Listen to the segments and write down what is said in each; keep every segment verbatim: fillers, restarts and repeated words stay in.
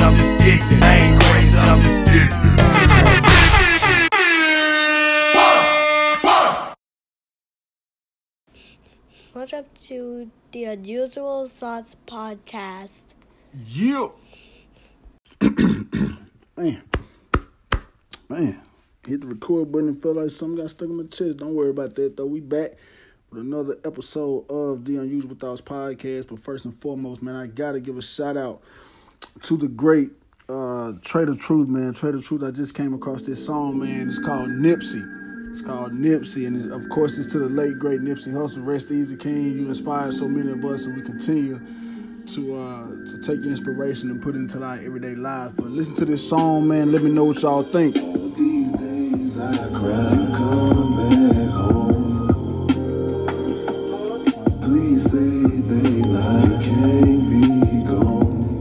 I'm just ignorant. I ain't crazy, I'm just ignorant. Welcome to the Unusual Thoughts Podcast. Yeah. Man. Man. Hit the record button and felt like something got stuck in my chest. Don't worry about that, though. We back with another episode of the Unusual Thoughts Podcast. But first and foremost, man, I got to give a shout out to the great uh, Trader Truth, man. Trader Truth, I just came across this song, man. It's called Nipsey. It's called Nipsey, and it, of course, it's to the late, great Nipsey Hussle. Rest easy, King. You inspired so many of us, and we continue to uh, to take your inspiration and put it into our everyday lives. But listen to this song, man. Let me know what y'all think. These days I cry, come back home. Please say they lie, can't be gone.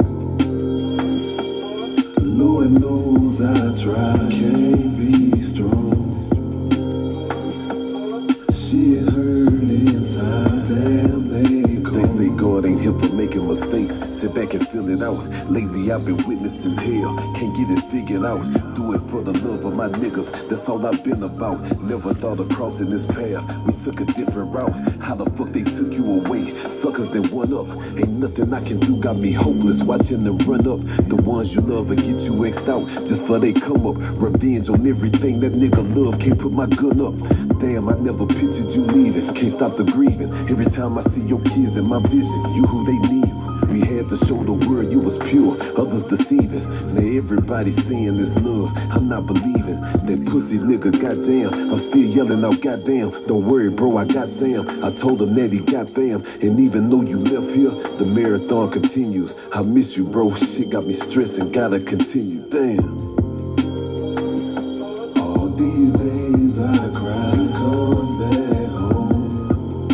Lord knows I try, can't be strong. Shit hurt inside, damn they cold. They say God ain't here for making mistakes. Sit back and feel it out. Lately I've been witnessing hell. Can't get it figured out. Do it for the love of my niggas. That's all I've been about. Never thought of crossing this path. We took a different route. How the fuck they took you away? Suckers that won up. Ain't nothing I can do. Got me hopeless. Watching them run up. The ones you love will get you X'd out. Just for they come up. Revenge on everything that nigga love. Can't put my gun up. Damn, I never pictured you leaving. Can't stop the grieving. Every time I see your kids in my vision, you who they need. We had to show the world you was pure, others deceiving. Now everybody saying this love, I'm not believing. That pussy nigga got jammed, I'm still yelling out goddamn. Don't worry bro, I got Sam. I told him that he got fam. And even though you left here, the marathon continues. I miss you bro, shit got me stressing, gotta continue, damn. All these days I cry, come back home.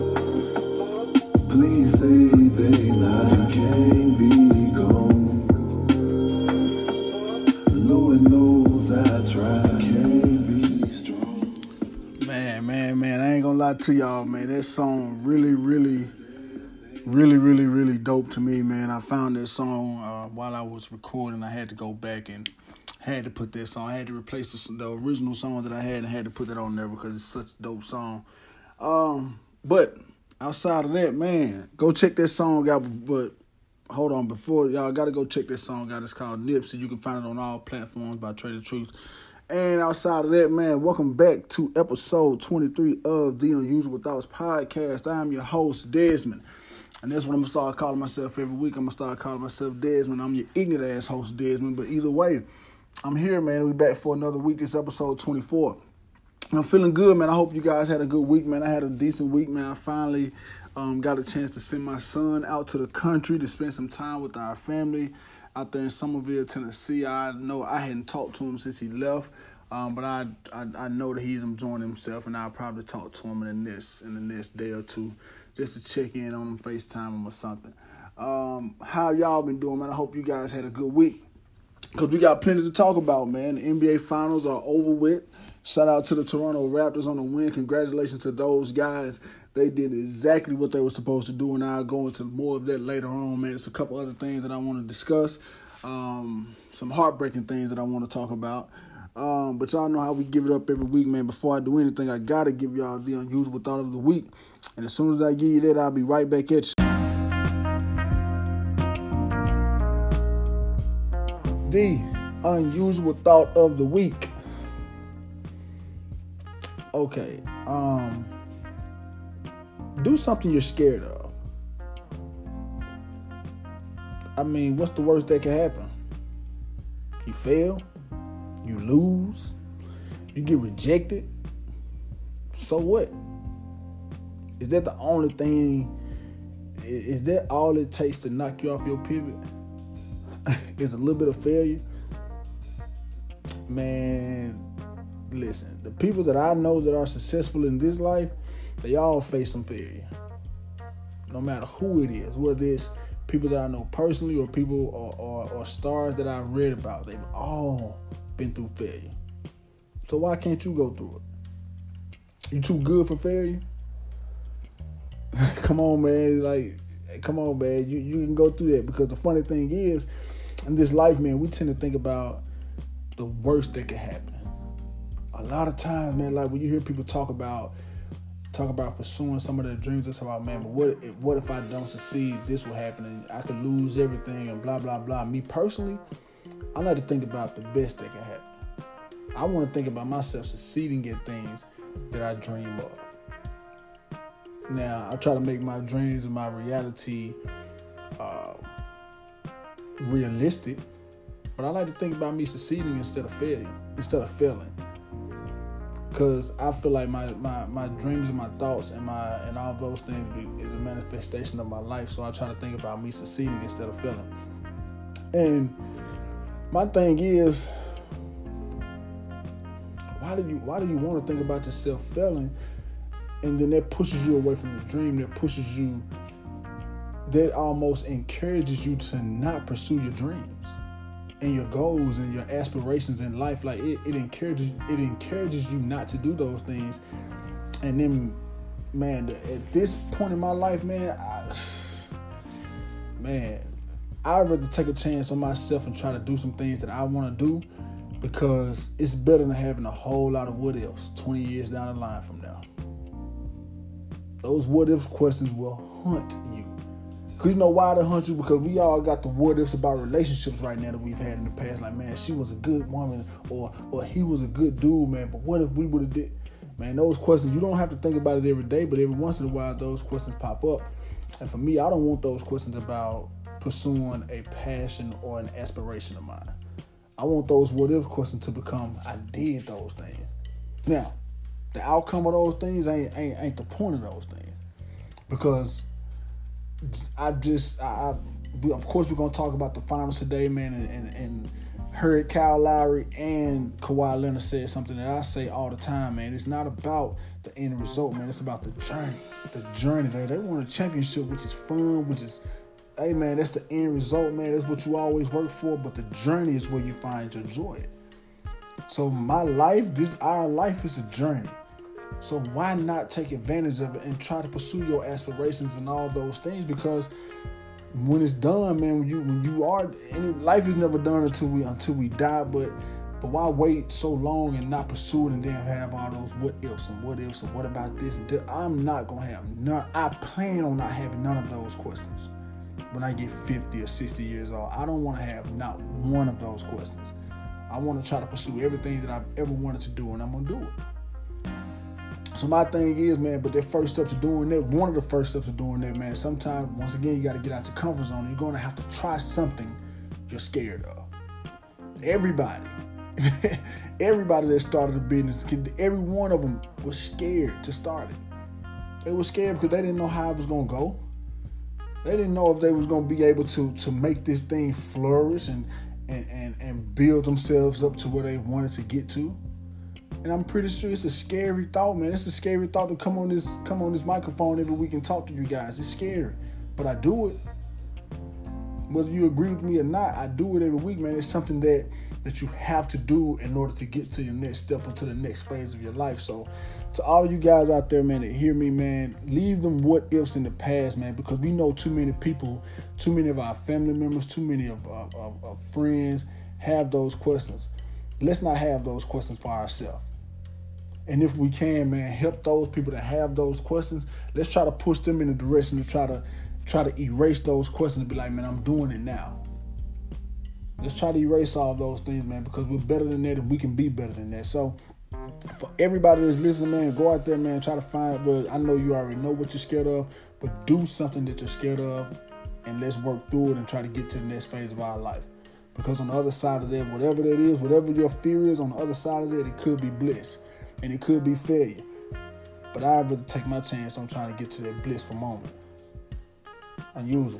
Please say they lie, can't be gone. Lord knows I try, can't be strong. Man, man, man, I ain't gonna lie to y'all, man. That song really, really, really, really, really dope to me, man. I found that song uh, while I was recording. I had to go back and had to put that song. I had to replace the, the original song that I had and had to put that on there because it's such a dope song. Um, but outside of that, man, go check that song out. But hold on, before y'all got to go check that song out. It's called Nipsey. You can find it on all platforms by Trader Truth. And outside of that, man, welcome back to episode twenty-three of the Unusual Thoughts Podcast. I'm your host, Desmond. And that's what I'm going to start calling myself every week. I'm going to start calling myself Desmond. I'm your ignorant ass host, Desmond. But either way, I'm here, man. We back for another week. This episode twenty-four. I'm feeling good, man. I hope you guys had a good week, man. I had a decent week, man. I finally um, got a chance to send my son out to the country to spend some time with our family out there in Somerville, Tennessee. I know I hadn't talked to him since he left, um, but I, I I know that he's enjoying himself, and I'll probably talk to him in the next in the next day or two just to check in on him, FaceTime him or something. Um, how y'all been doing, man? I hope you guys had a good week. Because we got plenty to talk about, man. The N B A Finals are over with. Shout out to the Toronto Raptors on the win. Congratulations to those guys. They did exactly what they were supposed to do, and I'll go into more of that later on, man. There's a couple other things that I want to discuss. Um, some heartbreaking things that I want to talk about. Um, but y'all know how we give it up every week, man. Before I do anything, I got to give y'all the unusual thought of the week. And as soon as I give you that, I'll be right back at you. The unusual thought of the week. Okay. Um, do something you're scared of. I mean, what's the worst that can happen? You fail. You lose. You get rejected. So what? Is that the only thing? Is that all it takes to knock you off your pivot? Is a little bit of failure? Man, listen, the people that I know that are successful in this life, they all face some failure. No matter who it is, whether it's people that I know personally or people or, or, or stars that I've read about, they've all been through failure. So why can't you go through it? You too good for failure? Come on, man. Like, come on, man. You, you can go through that, because the funny thing is, in this life, man, we tend to think about the worst that can happen. A lot of times, man, like when you hear people talk about talk about pursuing some of their dreams, it's about, man, but what if, what if I don't succeed? This will happen, and I could lose everything, and blah, blah, blah. Me personally, I like to think about the best that can happen. I want to think about myself succeeding at things that I dream of. Now, I try to make my dreams and my reality uh, realistic, but I like to think about me succeeding instead of failing, instead of failing. Because I feel like my, my, my dreams and my thoughts and my and all those things be, is a manifestation of my life. So I try to think about me succeeding instead of failing. And my thing is, why do you why do you want to think about yourself failing, and then that pushes you away from the dream? That pushes you. That almost encourages you to not pursue your dreams and your goals and your aspirations in life. Like it, it encourages it encourages you not to do those things. And then, man, at this point in my life, man, I, man, I'd rather take a chance on myself and try to do some things that I want to do, because it's better than having a whole lot of what ifs twenty years down the line from now. Those what if questions will haunt you. Because you know why they hunt you? Because we all got the what ifs about relationships right now that we've had in the past. Like, man, she was a good woman, or or he was a good dude, man. But what if we would have did? Man, those questions, you don't have to think about it every day, but every once in a while, those questions pop up. And for me, I don't want those questions about pursuing a passion or an aspiration of mine. I want those what if questions to become, I did those things. Now, the outcome of those things ain't ain't, ain't the point of those things. Because I've just, I, I, of course, we're going to talk about the finals today, man, and, and, and heard Kyle Lowry and Kawhi Leonard said something that I say all the time, man. It's not about the end result, man. It's about the journey. The journey. They, they won a championship, which is fun, which is, hey, man, that's the end result, man. That's what you always work for, but the journey is where you find your joy. So my life, this our life is a journey. So why not take advantage of it and try to pursue your aspirations and all those things? Because when it's done, man, when you when you are, and life is never done until we until we die. But but why wait so long and not pursue it and then have all those what ifs and what ifs and what about this and that? I'm not gonna have none. I plan on not having none of those questions when I get fifty or sixty years old. I don't want to have not one of those questions. I want to try to pursue everything that I've ever wanted to do, and I'm gonna do it. So my thing is, man, but the first step to doing that, one of the first steps to doing that, man, sometimes, once again, you got to get out your comfort zone. You're going to have to try something you're scared of. Everybody, everybody that started a business, every one of them was scared to start it. They were scared because they didn't know how it was going to go. They didn't know if they was going to be able to, to make this thing flourish and, and, and, and build themselves up to where they wanted to get to. And I'm pretty sure it's a scary thought, man. It's a scary thought to come on this come on this microphone every week and talk to you guys. It's scary, but I do it. Whether you agree with me or not, I do it every week, man. It's something that that you have to do in order to get to your next step or to the next phase of your life. So to all of you guys out there, man, that hear me, man, leave them what ifs in the past, man, because we know too many people, too many of our family members, too many of our of, of friends have those questions. Let's not have those questions for ourselves. And if we can, man, help those people that have those questions. Let's try to push them in the direction to try to try to erase those questions and be like, man, I'm doing it now. Let's try to erase all of those things, man, because we're better than that and we can be better than that. So for everybody that's listening, man, go out there, man, try to find, well, I know you already know what you're scared of, but do something that you're scared of, and let's work through it and try to get to the next phase of our life. Because on the other side of that, whatever that is, whatever your fear is, on the other side of that, it could be bliss. And it could be failure. But I'd rather take my chance on trying to get to that blissful moment. Unusual.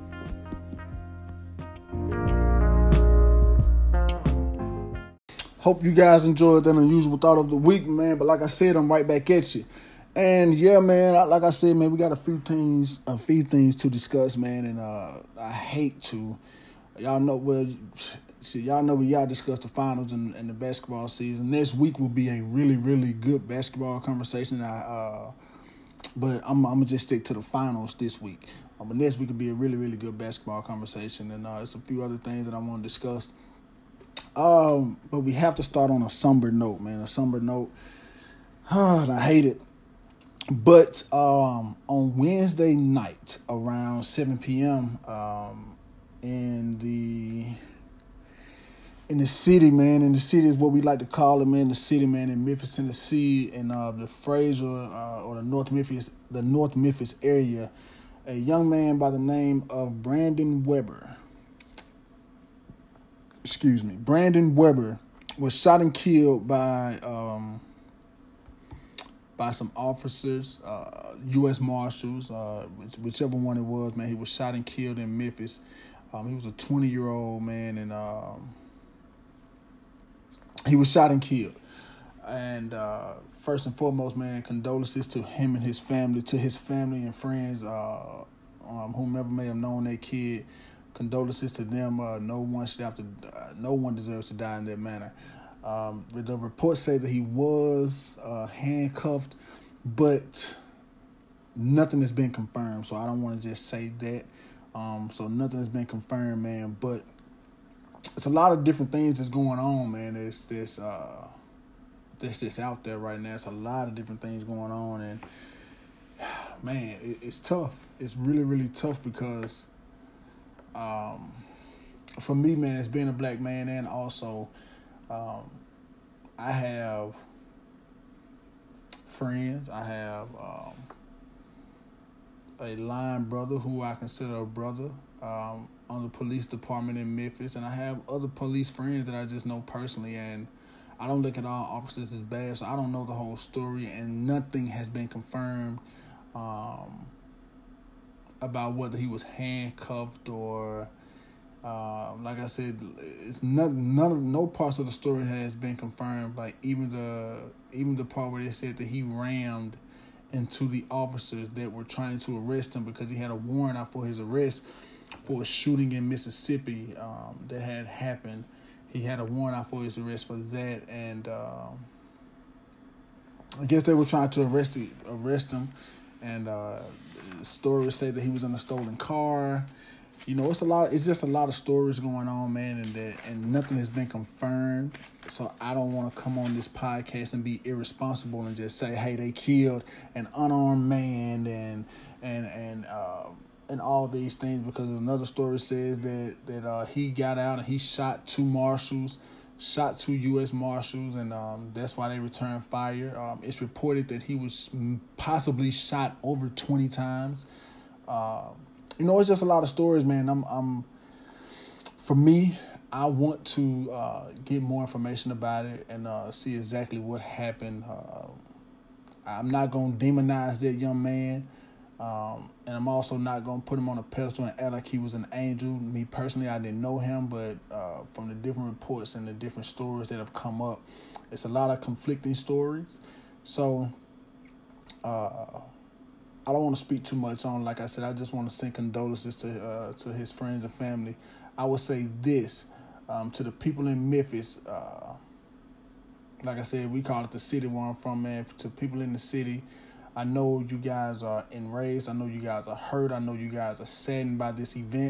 Hope you guys enjoyed that unusual thought of the week, man. But like I said, I'm right back at you. And yeah, man, like I said, man, we got a few things, a few things to discuss, man. And uh, I hate to, y'all know, well, shit, y'all know we y'all discussed the finals and, and the basketball season. Next week will be a really, really good basketball conversation. I uh, But I'm, I'm gonna just stick to the finals this week. Uh, but next week will be a really, really good basketball conversation, and uh, there's a few other things that I want to discuss. Um, but we have to start on a somber note, man. A somber note. Oh, I hate it. But um, on Wednesday night around seven p.m. Um, in the in the city, man, in the city is what we like to call it, man. The city, man, in Memphis, Tennessee, in uh, the Fraser uh, or the North Memphis, the North Memphis area, a young man by the name of Brandon Weber. Excuse me, Brandon Weber was shot and killed by um, by some officers, uh, U S Marshals, uh, which, whichever one it was, man. He was shot and killed in Memphis. Um, he was a twenty-year-old man, and um, he was shot and killed. And uh, first and foremost, man, condolences to him and his family, to his family and friends, uh, um, whomever may have known that kid. Condolences to them. Uh, no one should have to. Uh, no one deserves to die in that manner. Um, the reports say that he was uh, handcuffed, but nothing has been confirmed. So I don't want to just say that. Um, so nothing has been confirmed, man. But it's a lot of different things that's going on, man. It's this. Uh, that's just out there right now. It's a lot of different things going on, and man, it, it's tough. It's really, really tough because. Um, for me, man, as being a black man, and also, um, I have friends. I have um, a line brother who I consider a brother um, on the police department in Memphis, and I have other police friends that I just know personally, and I don't look at all officers as bad, so I don't know the whole story, and nothing has been confirmed. Um, about whether he was handcuffed or, uh, like I said, it's none, none of, no parts of the story has been confirmed. Like even the even the part where they said that he rammed into the officers that were trying to arrest him because he had a warrant out for his arrest for a shooting in Mississippi um, that had happened. He had a warrant out for his arrest for that, and uh, I guess they were trying to arrest the, arrest him. And uh, stories say that he was in a stolen car. You know, it's a lot. It's just a lot of stories going on, man, and that and nothing has been confirmed. So I don't want to come on this podcast and be irresponsible and just say, "Hey, they killed an unarmed man," and and and uh, and all these things, because another story says that that uh, he got out and he shot two marshals. Shot two U S Marshals, and um, that's why they returned fire. Um, it's reported that he was possibly shot over twenty times. Uh, you know, it's just a lot of stories, man. I'm, I'm, for me, I want to uh, get more information about it and uh, see exactly what happened. Uh, I'm not going to demonize that young man. Um, and I'm also not going to put him on a pedestal and act like he was an angel. Me personally, I didn't know him, but uh, from the different reports and the different stories that have come up, it's a lot of conflicting stories. So uh, I don't want to speak too much on. Like I said, I just want to send condolences to uh, to his friends and family. I would say this um, to the people in Memphis. Uh, like I said, we call it the city where I'm from, man. To people in the city, I know you guys are enraged. I know you guys are hurt. I know you guys are saddened by this event.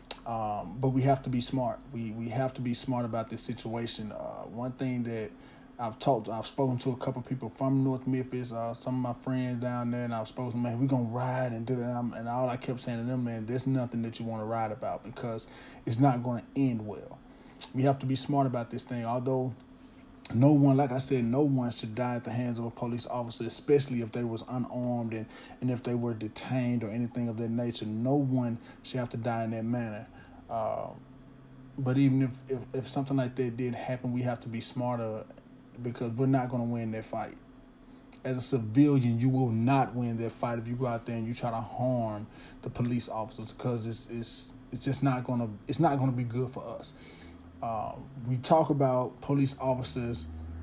Um, but we have to be smart. We we have to be smart about this situation. Uh, one thing that I've talked, I've spoken to a couple of people from North Memphis, uh, some of my friends down there, and I've spoken to them, man, we're going to ride and do that. And, and all I kept saying to them, man, there's nothing that you want to ride about because it's not going to end well. We have to be smart about this thing, although no one, like I said, no one should die at the hands of a police officer, especially if they was unarmed and, and if they were detained or anything of that nature. No one should have to die in that manner. Uh, but even if, if, if something like that did happen, we have to be smarter because we're not going to win that fight. As a civilian, you will not win that fight if you go out there and you try to harm the police officers because it's it's it's just not going to it's not going to be good for us. Uh, we talk about police officers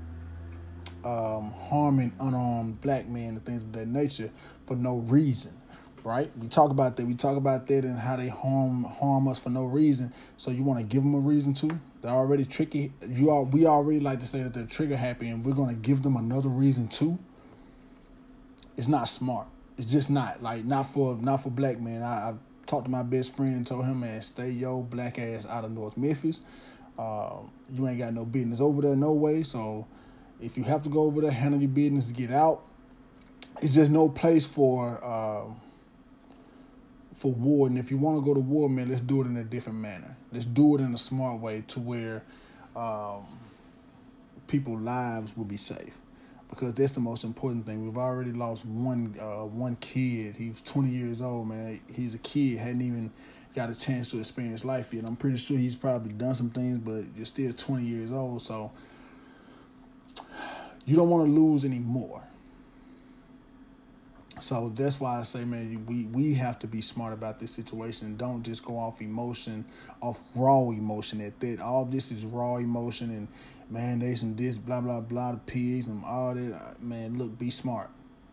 um, harming unarmed black men and things of that nature for no reason, right? We talk about that. We talk about that and how they harm harm us for no reason. So you want to give them a reason to? They're already tricky. You are. We already like to say that they're trigger happy, and we're going to give them another reason too. It's not smart. it's just not like not for not for black men. I, I talked to my best friend and told him, man, stay your black ass out of North Memphis. Uh, you ain't got no business over there, no way. So if you have to go over there, handle your business, get out. It's just no place for uh, for war. And if you want to go to war, man, let's do it in a different manner. Let's do it in a smart way to where um, people's lives will be safe. Because that's the most important thing. We've already lost one uh, one kid. He was twenty years old, man. He's a kid, hadn't even got a chance to experience life yet. I'm pretty sure he's probably done some things, but you're still twenty years old, so you don't want to lose any more. So that's why I say, man, we, we have to be smart about this situation. Don't just go off emotion, off raw emotion at that. All this is raw emotion and, man, they some this, blah, blah, blah, the pigs and all that. Man, look, be smart.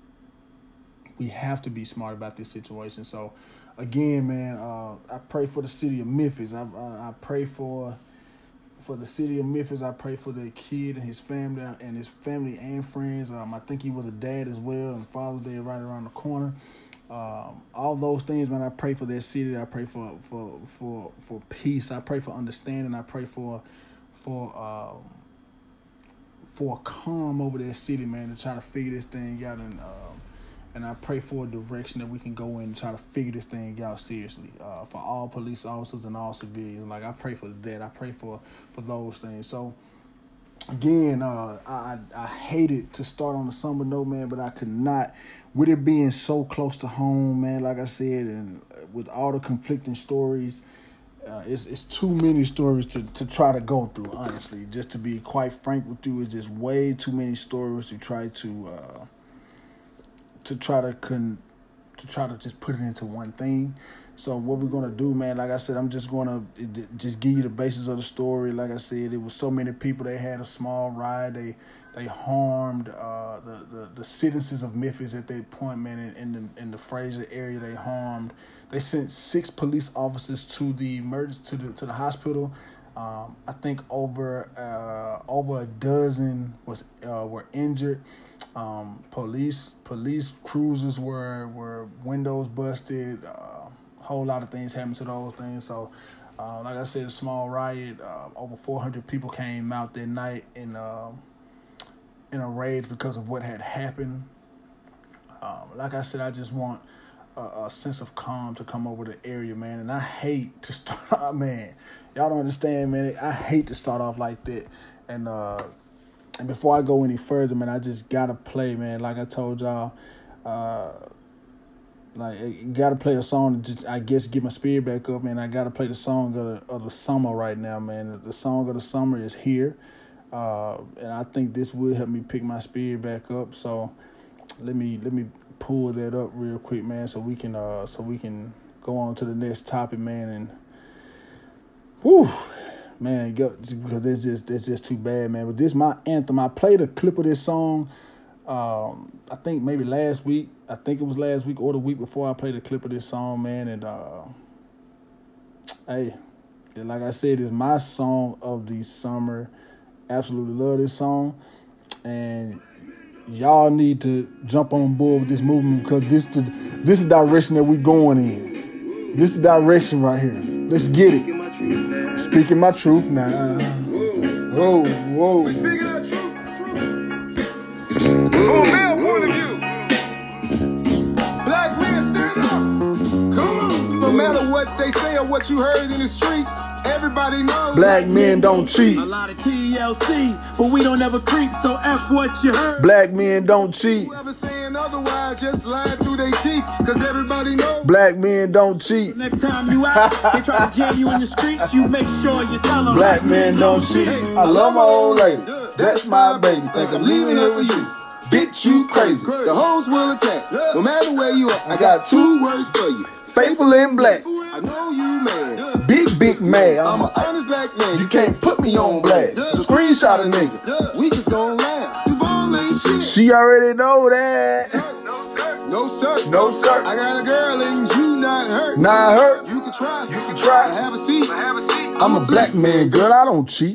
We have to be smart about this situation. So, again, man, uh, I pray for the city of Memphis. I, I, I pray for for the city of Memphis. I pray for the kid and his family and his family and friends. Um, I think he was a dad as well, and Father's Day right around the corner. Um, all those things, man. I pray for that city. I pray for for for for peace. I pray for understanding. I pray for for um, for a calm over that city, man, to try to figure this thing out. And um, and I pray for a direction that we can go in and try to figure this thing out seriously uh, for all police officers and all civilians. Like, I pray for that. I pray for, for those things. So, again, uh, I I hated to start on a somber note, man, but I could not. With it being so close to home, man, like I said, and with all the conflicting stories, uh, it's it's too many stories to, to try to go through, honestly. Just to be quite frank with you, it's just way too many stories to try to... Uh, to try to con, to try to just put it into one thing. So what we're going to do, man, like I said, I'm just going to just give you the basis of the story. Like I said, it was so many people. They had a small riot. They they harmed uh, the, the, the citizens of Memphis at that point, man, in, in, the, in the Fraser area. They harmed. They sent six police officers to the emergency, to the, to the hospital. Um, I think over uh, over a dozen was uh, were injured. Um, police police cruisers were were windows busted. A uh, whole lot of things happened to those things. So, uh, like I said, a small riot. Uh, over four hundred people came out that night in uh, in a rage because of what had happened. Um, like I said, I just want a, a sense of calm to come over the area, man. And I hate to start, man. Y'all don't understand, man. I hate to start off like that. And uh, and before I go any further, man, I just gotta play, man. Like I told y'all, uh, like I gotta play a song to just, I guess, get my spirit back up, man. I gotta play the song of the, of the summer right now, man. The song of the summer is Here, uh, and I think this will help me pick my spirit back up. So let me let me pull that up real quick, man, so we can uh so we can go on to the next topic, man. And whew, man, go, because that's just that's just too bad, man. But this is my anthem. I played a clip of this song. Um, I think maybe last week. I think it was last week or the week before. I played a clip of this song, man. And uh, hey, like I said, it's my song of the summer. Absolutely love this song, and y'all need to jump on board with this movement, because this the this is the direction that we going in. This is the direction right here. Let's get it. Speaking my truth now. Whoa, whoa. Speaking of truth. From a male point of view, black men stand up. Come on. No matter what they say or what you heard in the streets, everybody knows black men don't cheat. A lot of T L C, but we don't ever creep, so F what you heard. Black men don't cheat. Whoever saying otherwise just lying through their teeth, cause everybody knows Black men don't cheat. Next time you out, they try to jam you in the streets, you make sure you tell them. Black men don't cheat. I love my old lady, that's my baby. Think I'm leaving here with you. Bitch, you crazy. The hoes will attack. No matter where you are, I got two words for you. Faithful and black. I know you mad. Big, big man. I'm an honest black man. You can't put me on blast. Screenshot a nigga. We just gon' laugh. Duval ain't shit. She already know that. No sir. No sir. I got a girl and you not hurt. Not hurt. You can try. You can try. Have a seat. I'm a black man, girl. I don't cheat.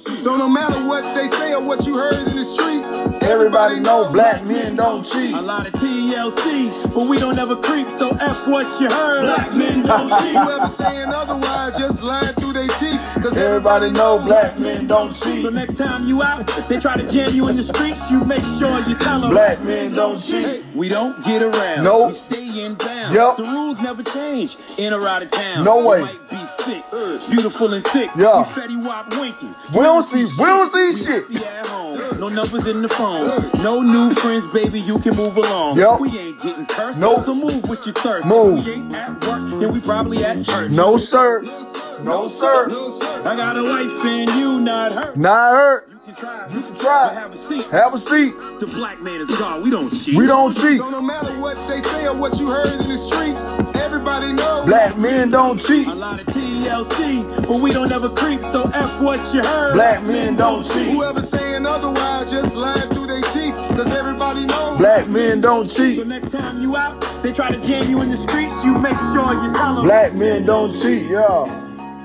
cheat. So no matter what they say or what you heard in the streets, Everybody know black men don't cheat. A lot of T L C, but we don't ever creep, so F what you heard. Black men don't cheat. Whoever saying otherwise just lying through their teeth. Cause Everybody know black men don't cheat. So next time you out, they try to jam you in the streets, you make sure you tell them. Black men don't cheat. We don't get around. Nope. We stay in bounds. Yep. The rules never change in or out of town. No way. You might be thick, beautiful and thick. Yeah. You Fetty Wap winking. We don't see, we don't see shit. We at home. No numbers in the phone. No new friends, baby. You can move along. Yep. We ain't getting cursed. Nope. So move with your thirst. Move. If we ain't at work, then we probably at church. No, sir. No, sir. I got a wife and you not hurt. Not hurt. You can try. You can try. But have a seat. Have a seat. The black man is God. We don't cheat. We don't cheat. So no matter what they say or what you heard in the streets, everybody knows Black men don't cheat. A lot of T L C, but we don't ever creep, so F what you heard. Black men don't cheat. whoever saying otherwise just lying through their teeth. Cause everybody knows Black men don't So cheat. next time you out, they try to jam you in the streets, you make sure you tell them. Black men don't cheat, yeah.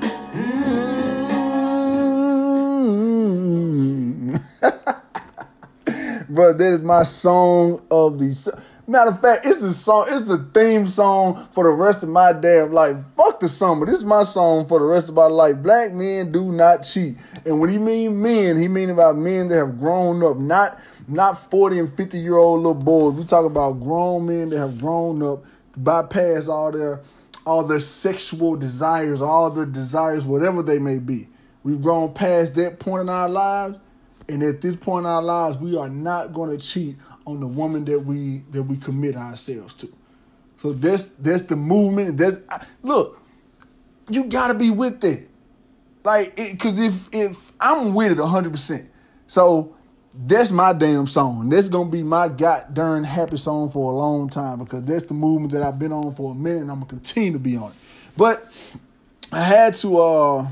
But that is my song of the. Matter of fact, it's the song. It's the theme song for the rest of my damn life. Fuck the summer. This is my song for the rest of my life. Black men do not cheat. And when he mean men, he mean about men that have grown up, not not forty and fifty year old little boys. We talk about grown men that have grown up, bypass all their all their sexual desires, all their desires, whatever they may be. We've grown past that point in our lives. And at this point in our lives, we are not going to cheat on the woman that we that we commit ourselves to. So that's that's the movement. That's look, you got to be with it, like because if if I'm with it one hundred percent, so that's my damn song. That's gonna be my god darn happy song for a long time because that's the movement that I've been on for a minute, and I'm gonna continue to be on it. But I had to. uh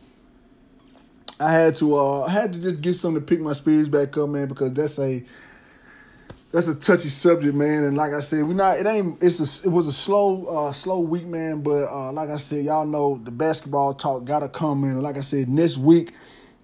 I had to uh, I had to just get something to pick my spirits back up, man, because that's a that's a touchy subject, man. And like I said, we not it ain't it's a, it was a slow uh, slow week, man. But uh, like I said, y'all know the basketball talk gotta come in. And like I said, next week,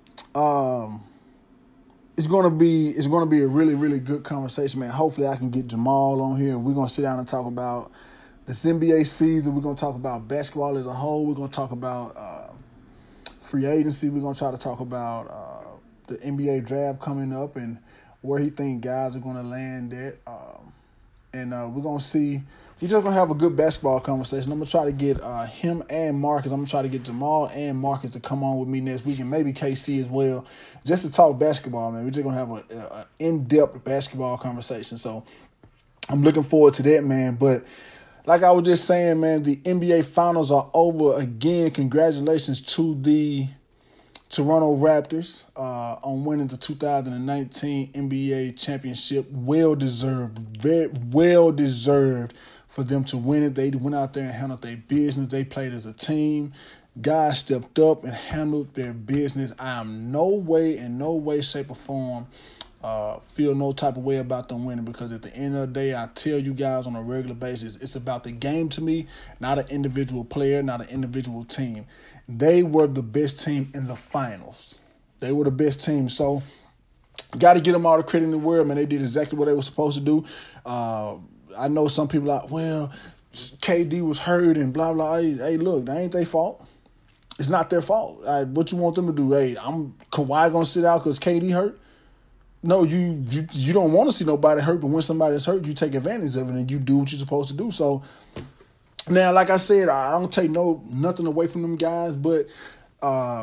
um, it's gonna be it's gonna be a really really good conversation, man. Hopefully, I can get Jamal on here, and we're gonna sit down and talk about this N B A season. We're gonna talk about basketball as a whole. We're gonna talk about. Uh, Free agency, we're going to try to talk about uh, the N B A draft coming up and where he think guys are going to land at. Um, and uh, we're going to see, we're just going to have a good basketball conversation. I'm going to try to get uh, him and Marcus, I'm going to try to get Jamal and Marcus to come on with me next week and maybe K C as well, just to talk basketball, man. We're just going to have an a in-depth basketball conversation. So I'm looking forward to that, man. But like I was just saying, man, the N B A Finals are over again. Congratulations to the Toronto Raptors uh, on winning the two thousand nineteen N B A championship. Well deserved, very well deserved for them to win it. They went out there and handled their business. They played as a team. Guys stepped up and handled their business. I am no way, in no way, shape, or form, Uh, feel no type of way about them winning because at the end of the day, I tell you guys on a regular basis, it's about the game to me, not an individual player, not an individual team. They were the best team in the finals. They were the best team. So, got to give them all the credit in the world, man. They did exactly what they were supposed to do. Uh, I know some people are like, well, K D was hurt and blah, blah. Hey, hey look, that ain't their fault. It's not their fault. Right, what you want them to do? Hey, I'm Kawhi going to sit out because K D hurt? No, you, you you don't want to see nobody hurt, but when somebody's hurt, you take advantage of it and you do what you're supposed to do. So now, like I said, I don't take no nothing away from them guys, but uh,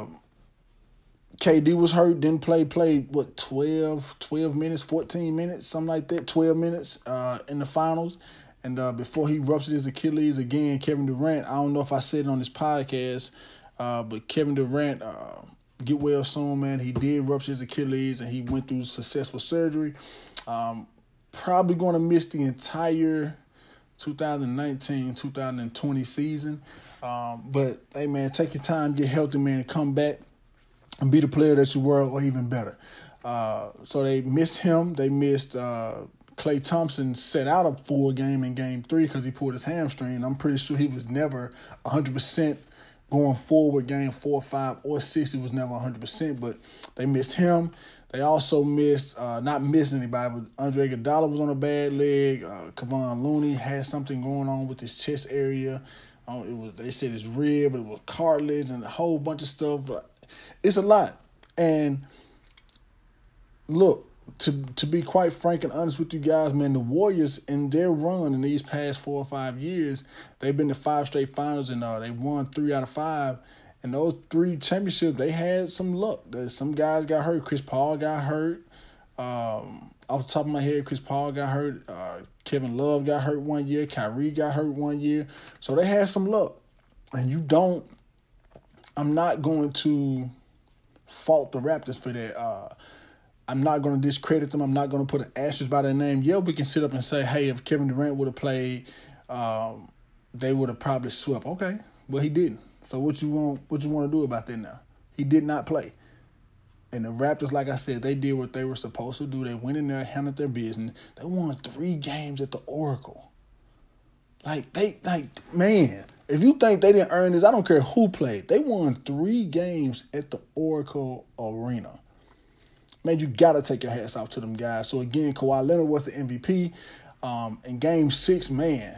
K D was hurt, didn't play, played what twelve, twelve minutes, fourteen minutes, something like that, twelve minutes uh, in the finals. And uh, before he ruptured his Achilles again, Kevin Durant, I don't know if I said it on this podcast, uh, but Kevin Durant. Uh, Get well soon, man. He did rupture his Achilles, and he went through successful surgery. Um, probably going to miss the entire twenty nineteen twenty twenty season. Um, but, hey, man, take your time, get healthy, man, and come back and be the player that you were or even better. Uh, so they missed him. They missed uh, Klay Thompson set out a full game in game three because he pulled his hamstring. I'm pretty sure he was never one hundred percent going forward, game four, five, or six, it was never one hundred percent, but they missed him. They also missed, uh, not missed anybody, but Andre Iguodala was on a bad leg. Uh, Kevon Looney had something going on with his chest area. Uh, it was They said it's rib, but it was cartilage and a whole bunch of stuff. But it's a lot. And look, to to be quite frank and honest with you guys, man, the Warriors in their run in these past four or five years, they've been to five straight finals and uh, they won three out of five. And those three championships, they had some luck. Some guys got hurt. Chris Paul got hurt. Um, off the top of my head, Chris Paul got hurt. Uh, Kevin Love got hurt one year. Kyrie got hurt one year. So they had some luck. And you don't, I'm not going to fault the Raptors for that. Uh, I'm not going to discredit them. I'm not going to put an asterisk by their name. Yeah, we can sit up and say, hey, if Kevin Durant would have played, um, they would have probably swept. Okay, well, he didn't. So what you want? What you want to do about that now? He did not play. And the Raptors, like I said, they did what they were supposed to do. They went in there, handled their business. They won three games at the Oracle. Like they, like man, if you think they didn't earn this, I don't care who played. They won three games at the Oracle Arena. Man, you got to take your hats off to them guys. So, again, Kawhi Leonard was the M V P. Um, in Game six, man,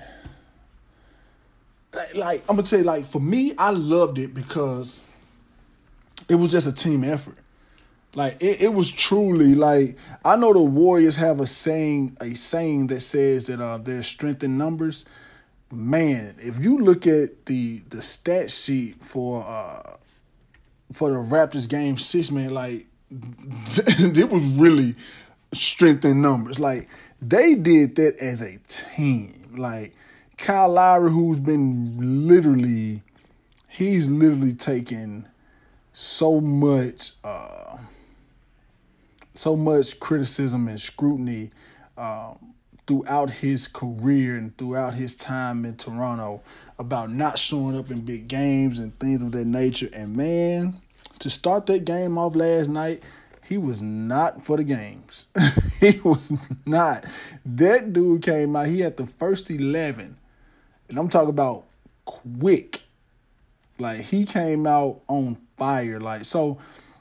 like, I'm going to tell you, like, for me, I loved it because it was just a team effort. Like, it, it was truly, like, I know the Warriors have a saying, a saying that says that uh, there's strength in numbers. Man, if you look at the the stat sheet for uh, for the Raptors Game six, man, like, it was really strength in numbers. Like, they did that as a team. Like, Kyle Lowry, who's been literally, he's literally taken so much, uh, so much criticism and scrutiny um, throughout his career and throughout his time in Toronto about not showing up in big games and things of that nature. And, man, to start that game off last night, he was not for the games. He was not. That dude came out. He had the first eleven. And I'm talking about quick. Like, he came out on fire. Like, so,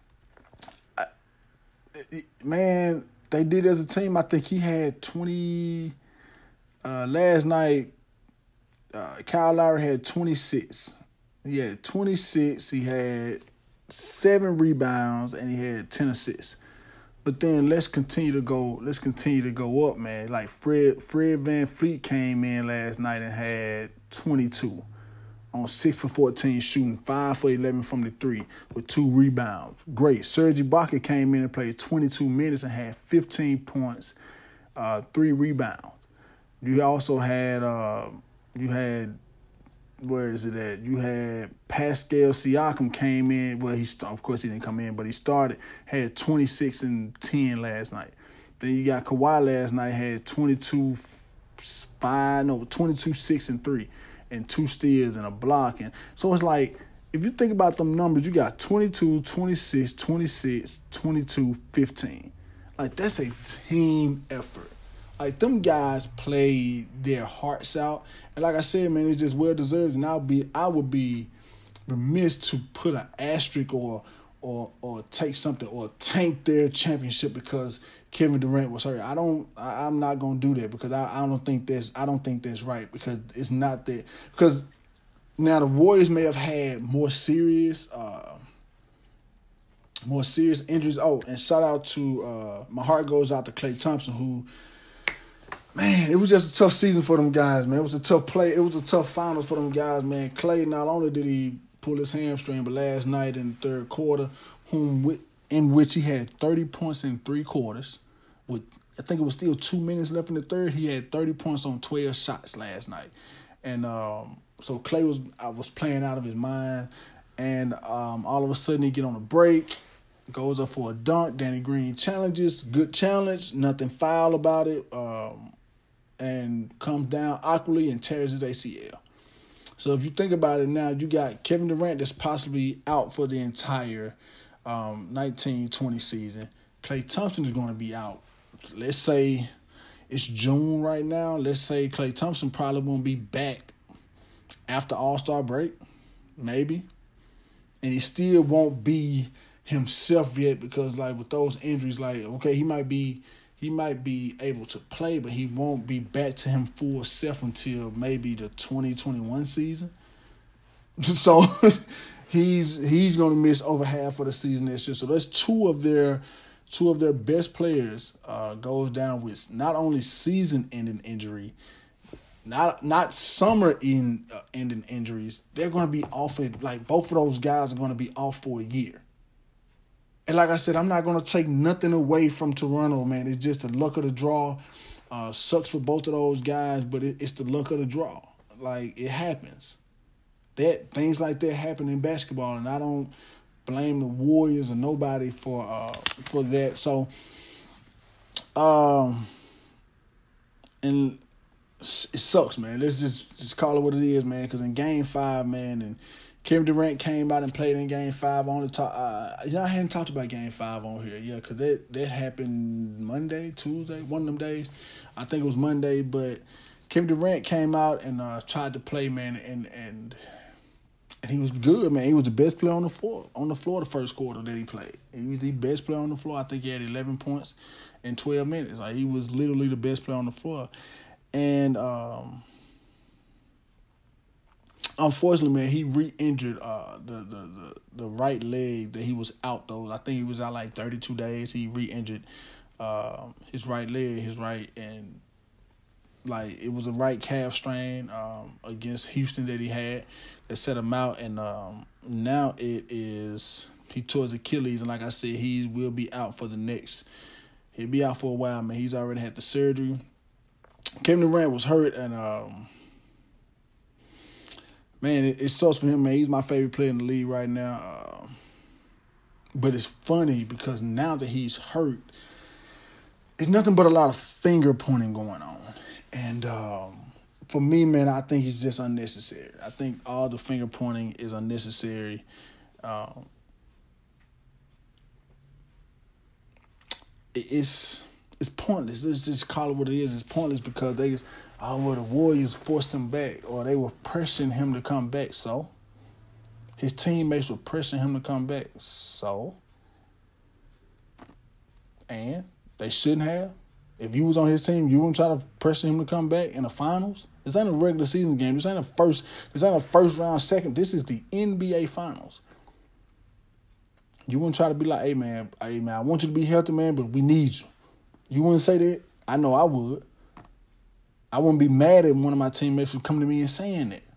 man, they did as a team. I think he had twenty. Uh, last night, uh, Kyle Lowry had twenty-six. He had twenty-six. He had seven rebounds, and he had ten assists. But then let's continue to go. Let's continue to go up, man. Like Fred, Fred VanVleet came in last night and had twenty-two on six for fourteen, shooting five for eleven from the three with two rebounds. Great. Serge Ibaka came in and played twenty-two minutes and had fifteen points, uh, three rebounds. You also had uh, you had. Where is it at? You had Pascal Siakam came in. Well, he of course he didn't come in, but he started. Had twenty-six and ten last night. Then you got Kawhi last night had twenty-two five, no twenty-two six and three, and two steals and a block. And so it's like if you think about them numbers, you got twenty-two, twenty-six, twenty-six, twenty-two, fifteen. Like that's a team effort. Like, them guys played their hearts out. And like I said, man, it's just well-deserved. And I'll be, I would be remiss to put an asterisk or or or take something or tank their championship because Kevin Durant was hurt. I don't, I, I'm not going to do that because I, I don't think that's, I don't think that's right because it's not that. Because now the Warriors may have had more serious, uh, more serious injuries. Oh, and shout out to, uh, my heart goes out to Klay Thompson, who, man, it was just a tough season for them guys, man. It was a tough play. It was a tough finals for them guys, man. Klay, not only did he pull his hamstring, but last night in the third quarter, whom in which he had thirty points in three quarters, with I think it was still two minutes left in the third, he had thirty points on twelve shots last night. And um, so Klay was I was playing out of his mind, and um, all of a sudden he get on a break, goes up for a dunk. Danny Green challenges, good challenge, nothing foul about it. Um, and comes down awkwardly and tears his A C L. So if you think about it now, you got Kevin Durant that's possibly out for the entire um, nineteen twenty season. Klay Thompson is going to be out. Let's say it's June right now. Let's say Klay Thompson probably won't be back after All-Star break. Maybe. And he still won't be himself yet because, like, with those injuries, like, okay, he might be he might be able to play, but he won't be back to him full self until maybe the twenty twenty-one season. So he's he's going to miss over half of the season this year. So that's two of their two of their best players uh, goes down with not only season-ending injury, not not summer in uh, ending injuries. They're going to be off it. Like, both of those guys are going to be off for a year. And like I said, I'm not going to take nothing away from Toronto, man. It's just the luck of the draw. Uh, sucks for both of those guys, but it, it's the luck of the draw. Like, it happens. That things like that happen in basketball, and I don't blame the Warriors or nobody for uh, for that. So, um, and it sucks, man. Let's just just call it what it is, man. Because in Game Five, man, and Kevin Durant came out and played in Game Five. On the top, uh, y'all hadn't talked about Game Five on here, yeah, because that that happened Monday, Tuesday, one of them days. I think it was Monday, but Kevin Durant came out and uh, tried to play, man, and and and he was good, man. He was the best player on the floor on the floor the first quarter that he played. He was the best player on the floor. I think he had eleven points in twelve minutes. Like, he was literally the best player on the floor, and um. Unfortunately, man, he re-injured uh, the, the, the, the right leg that he was out, though. I think he was out like thirty-two days. He re-injured uh, his right leg, his right, and like it was a right calf strain um, against Houston that he had that set him out. And um, now it is, he tore his Achilles. And like I said, he will be out for the next, he'll be out for a while, man. He's already had the surgery. Kevin Durant was hurt, and um, man, it, it sucks for him, man. He's my favorite player in the league right now. Uh, but it's funny because now that he's hurt, it's nothing but a lot of finger pointing going on. And um, for me, man, I think it's just unnecessary. I think all the finger pointing is unnecessary. Um, it, it's it's pointless. Let's just call it what it is. It's pointless because they just, oh, well, the Warriors forced him back, or they were pressuring him to come back. So his teammates were pressuring him to come back. So, and they shouldn't have. If you was on his team, you wouldn't try to pressure him to come back in the finals. This ain't a regular season game. This ain't a first. This ain't a first round, second. This is the N B A Finals. You wouldn't try to be like, hey man, hey man, I want you to be healthy, man, but we need you. You wouldn't say that. I know I would. I wouldn't be mad at one of my teammates for coming to me and saying that.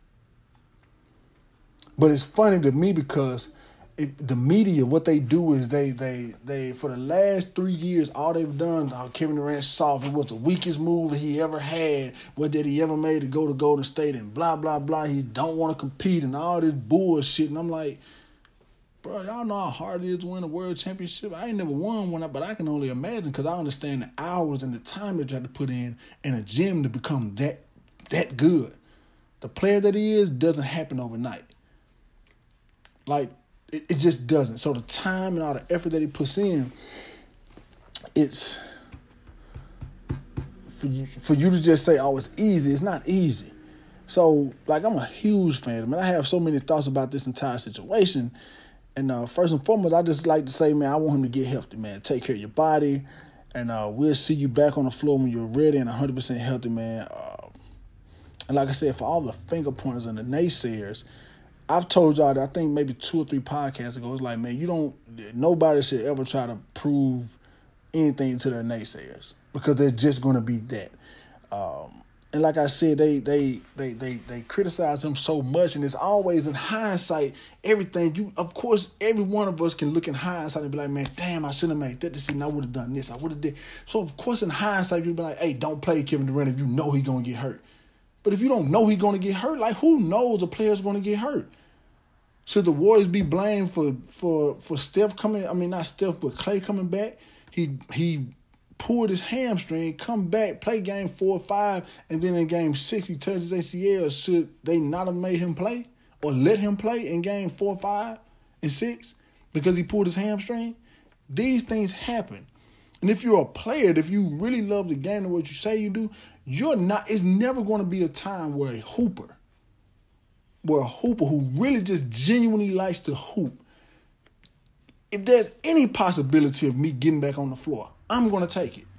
But it's funny to me because it, the media, what they do is they, they, they, for the last three years, all they've done, uh, Kevin Durant soft, it was the weakest move he ever had, what did he ever made to go to Golden State and blah, blah, blah. He don't want to compete and all this bullshit. And I'm like, bro, y'all know how hard it is to win a world championship. I ain't never won one, but I can only imagine because I understand the hours and the time that you have to put in in a gym to become that that good. The player that he is doesn't happen overnight. Like, it, it just doesn't. So the time and all the effort that he puts in, it's for you, for you to just say, oh, it's easy. It's not easy. So, like, I'm a huge fan. I mean, I have so many thoughts about this entire situation. And uh, first and foremost, I just like to say, man, I want him to get healthy, man. Take care of your body. And uh, we'll see you back on the floor when you're ready and one hundred percent healthy, man. Uh, and like I said, for all the finger pointers and the naysayers, I've told y'all that I think maybe two or three podcasts ago, it's like, man, you don't, nobody should ever try to prove anything to their naysayers because they're just going to be that. Um, and like I said, they they they they they criticize him so much, and it's always in hindsight, everything you, of course, every one of us can look in hindsight and be like, man, damn, I should have made that decision. I would have done this. I would have did. So of course, in hindsight, you'd be like, hey, don't play Kevin Durant if you know he's gonna get hurt. But if you don't know he's gonna get hurt, like, who knows a player's gonna get hurt? Should the Warriors be blamed for for for Steph coming? I mean, not Steph, but Klay coming back. He he pulled his hamstring, come back, play game four or five, and then in game six he touched his A C L. Should they not have made him play or let him play in game four, five, and six because he pulled his hamstring? These things happen. And if you're a player, if you really love the game and what you say you do, you're not. It's never going to be a time where a hooper where a hooper who really just genuinely likes to hoop, if there's any possibility of me getting back on the floor, I'm going to take it.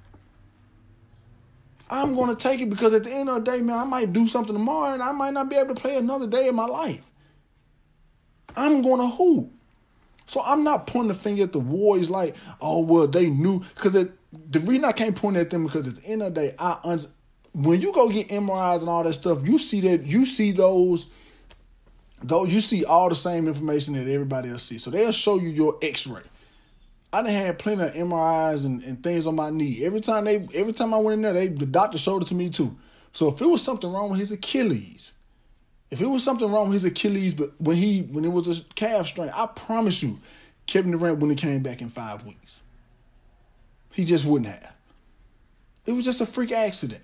I'm going to take it because at the end of the day, man, I might do something tomorrow and I might not be able to play another day in my life. I'm going to hoop. So I'm not pointing the finger at the Warriors like, oh, well, they knew. Because the reason I can't point at them because at the end of the day, I un- when you go get M R Is and all that stuff, you see that you see those, though you see all the same information that everybody else sees. So they'll show you your X-ray. I done had plenty of M R Is and, and things on my knee. Every time they, every time I went in there, they the doctor showed it to me too. So if it was something wrong with his Achilles, if it was something wrong with his Achilles, but when he when it was a calf strain, I promise you, Kevin Durant wouldn't have came back in five weeks. He just wouldn't have. It was just a freak accident.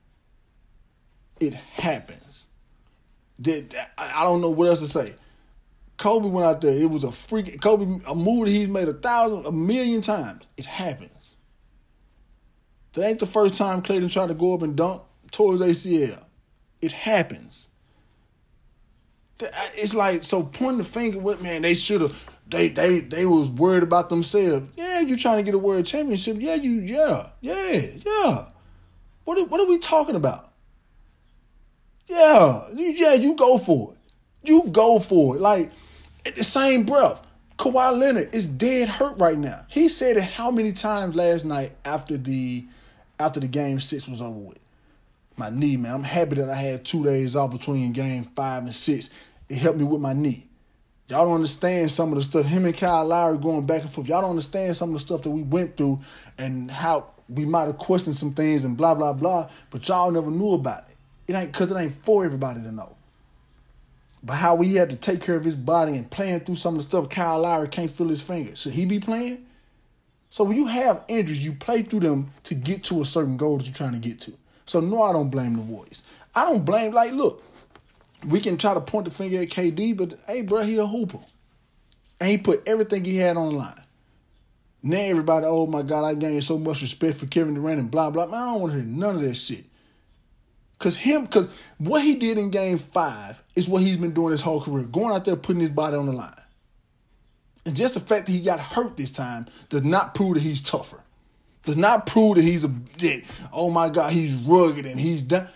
It happens. Did I don't know what else to say. Kobe went out there. It was a freak. Kobe, a move that he's made a thousand, a million times. It happens. That ain't the first time Clayton tried to go up and dunk towards A C L. It happens. It's like, so pointing the finger with, man, they should have, they they they was worried about themselves. Yeah, you trying to get a world championship. Yeah, you, yeah, yeah, yeah. What are, what are we talking about? Yeah, yeah, you go for it. You go for it. Like, at the same breath, Kawhi Leonard is dead hurt right now. He said it how many times last night after the after the game six was over with. My knee, man. I'm happy that I had two days off between game five and six. It helped me with my knee. Y'all don't understand some of the stuff. Him and Kyle Lowry going back and forth. Y'all don't understand some of the stuff that we went through and how we might have questioned some things and blah, blah, blah, but y'all never knew about it. It ain't because it ain't for everybody to know. But how we had to take care of his body and playing through some of the stuff, Kyle Lowry can't feel his fingers. Should he be playing? So when you have injuries, you play through them to get to a certain goal that you're trying to get to. So, no, I don't blame the Warriors. I don't blame, like, look, we can try to point the finger at K D, but, hey, bro, he a hooper. And he put everything he had on the line. Now everybody, oh, my God, I gained so much respect for Kevin Durant and blah, blah. Man, I don't want to hear none of that shit. Because him, because what he did in game five is what he's been doing his whole career, going out there putting his body on the line. And just the fact that he got hurt this time does not prove that he's tougher. Does not prove that he's a, that, oh my God, he's rugged and he's done.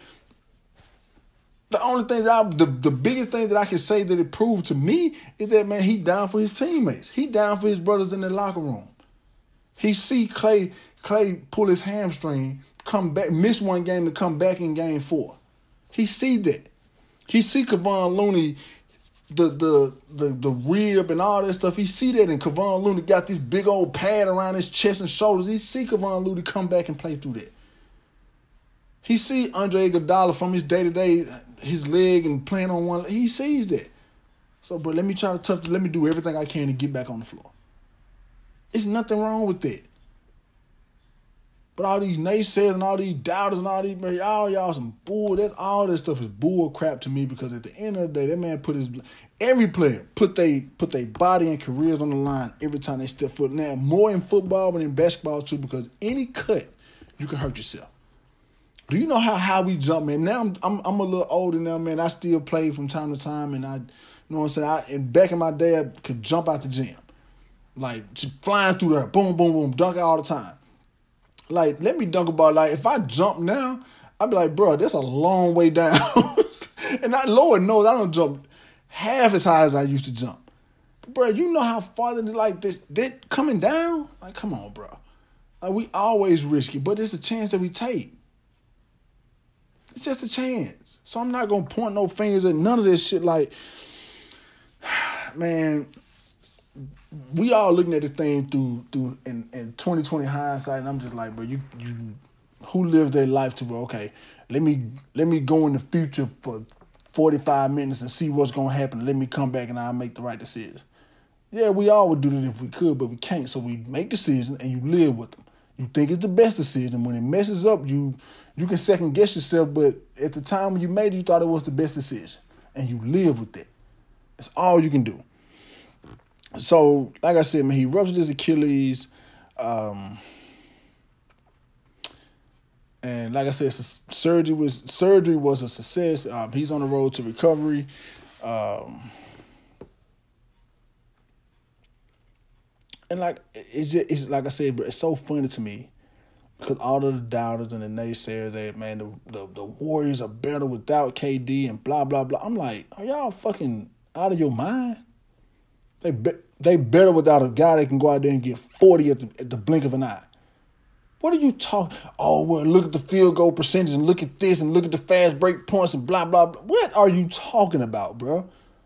The only thing that I, the, the biggest thing that I can say that it proved to me is that, man, he down for his teammates. He down for his brothers in the locker room. He see Clay, Clay pull his hamstring, come back, miss one game to come back in game four. He see that. He see Kevon Looney, the the the the rib and all that stuff. He see that, and Kevon Looney got this big old pad around his chest and shoulders. He see Kevon Looney come back and play through that. He see Andre Iguodala from his day-to-day, his leg and playing on one. He sees that. So, bro, let me try to tough. Let me do everything I can to get back on the floor. There's nothing wrong with that. But all these naysayers and all these doubters and all these, man, y'all, y'all some bull. That all this stuff is bull crap to me because at the end of the day, that man put his, every player put they put their body and careers on the line every time they step foot. Now, more in football but in basketball too, because any cut, you can hurt yourself. Do you know how high we jump, man? Now I'm I'm, I'm a little older now, man. I still play from time to time, and I, you know what I'm saying. I, and back in my day, I could jump out the gym, like just flying through there, boom, boom, boom, dunk all the time. Like, let me dunk a ball. Like, if I jump now, I'd be like, bro, that's a long way down. And I, Lord knows, I don't jump half as high as I used to jump. But, bro, you know how far that, like, this, that coming down? Like, come on, bro. Like, we always risk it, but it's a chance that we take. It's just a chance. So I'm not going to point no fingers at none of this shit. Like, man, we all looking at the thing through through in, in twenty twenty hindsight, and I'm just like, bro, you you who lived their life to, bro, okay, let me let me go in the future for forty-five minutes and see what's gonna happen. Let me come back and I'll make the right decision. Yeah, we all would do that if we could, but we can't. So we make decisions and you live with them. You think it's the best decision. When it messes up, you you can second guess yourself, but at the time when you made it, you thought it was the best decision. And you live with it. That's all you can do. So, like I said, man, he ruptured his Achilles. Um, and like I said, surgery was surgery was a success. Um, he's on the road to recovery. Um, and like it's just, it's like I said, bro, it's so funny to me because all of the doubters and the naysayers, they man, the, the the Warriors are better without K D and blah blah blah. I'm like, are y'all fucking out of your mind? They be, they better without a guy that can go out there and get forty at the, at the blink of an eye. What are you talking? Oh, well, look at the field goal percentage and look at this and look at the fast break points and blah, blah, blah. What are you talking about, bro?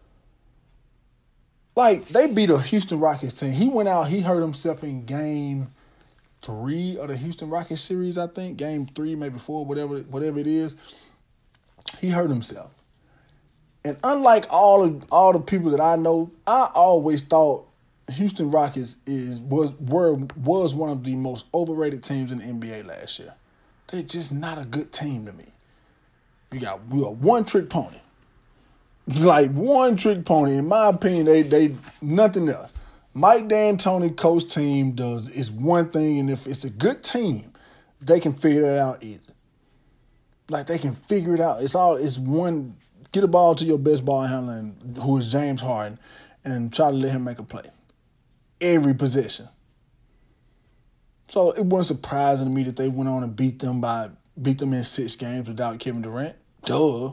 Like, they beat a Houston Rockets team. He went out, he hurt himself in game three of the Houston Rockets series, I think. Game three, maybe four, whatever, whatever it is. He hurt himself. And unlike all of all the people that I know, I always thought Houston Rockets is was were was one of the most overrated teams in the N B A last year. They're just not a good team to me. You got we are one trick pony. Like one trick pony. In my opinion, they they nothing else. Mike D'Antoni coach team does is one thing, and if it's a good team, they can figure it out easy. Like they can figure it out. It's all it's one. Get a ball to your best ball handler, who is James Harden, and try to let him make a play. Every possession. So it wasn't surprising to me that they went on and beat them by beat them in six games without Kevin Durant. Duh.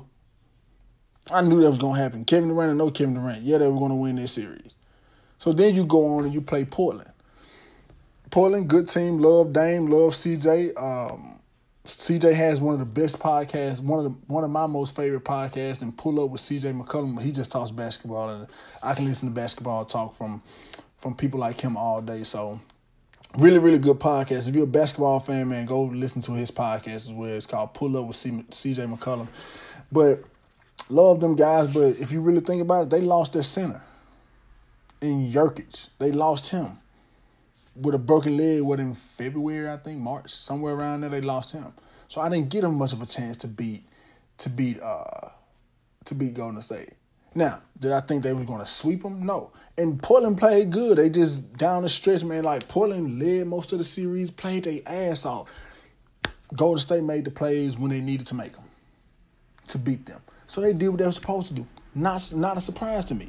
I knew that was going to happen. Kevin Durant and no Kevin Durant. Yeah, they were going to win this series. So then you go on and you play Portland. Portland, good team. Love Dame. Love C J. Um, C J has one of the best podcasts, one of the one of my most favorite podcasts, and Pull Up with C J McCollum. He just talks basketball, and I can listen to basketball talk from from people like him all day. So really, really good podcast. If you're a basketball fan, man, go listen to his podcast as well. It's called Pull Up with C J McCollum. But love them guys, but if you really think about it, they lost their center in Jokic. They lost him with a broken leg, what, in February, I think, March, somewhere around there, they lost him. So I didn't get them much of a chance to beat to beat uh to beat Golden State. Now, did I think they were going to sweep them? No. And Portland played good. They just, down the stretch, man, like Portland led most of the series, played their ass off. Golden State made the plays when they needed to make them to beat them. So they did what they were supposed to do. Not, not a surprise to me.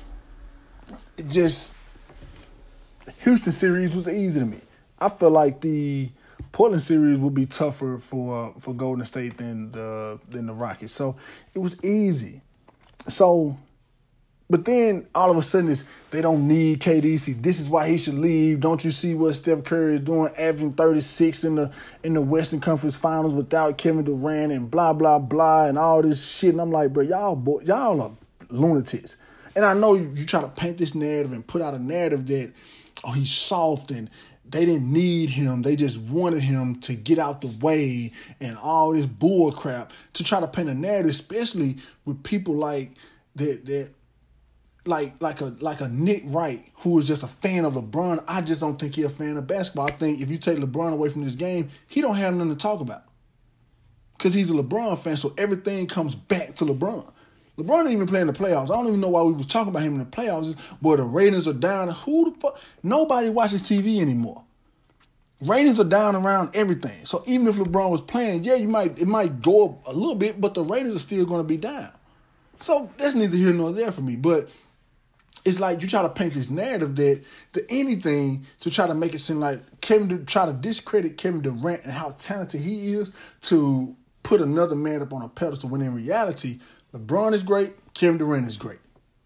It just, Houston series was easy to me. I feel like the Portland series would be tougher for for Golden State than the than the Rockets. So it was easy. So, but then all of a sudden it's, they don't need K D. See, this is why he should leave. Don't you see what Steph Curry is doing, averaging thirty-six in the in the Western Conference Finals without Kevin Durant and blah blah blah and all this shit. And I'm like, bro, y'all boy, y'all are lunatics. And I know you, you try to paint this narrative and put out a narrative that, oh, he's soft and they didn't need him. They just wanted him to get out the way and all this bull crap to try to paint a narrative, especially with people like that, that like like a like a Nick Wright, who is just a fan of LeBron. I just don't think he's a fan of basketball. I think if you take LeBron away from this game, he don't have nothing to talk about because he's a LeBron fan. So everything comes back to LeBron. LeBron didn't even play in the playoffs. I don't even know why we was talking about him in the playoffs. Boy, the ratings are down. Who the fuck? Nobody watches T V anymore. Ratings are down around everything. So even if LeBron was playing, yeah, you might it might go up a little bit, but the ratings are still going to be down. So that's neither here nor there for me. But it's like you try to paint this narrative that the anything to try to make it seem like Kevin, try to discredit Kevin Durant and how talented he is to put another man up on a pedestal when in reality, LeBron is great, Kevin Durant is great.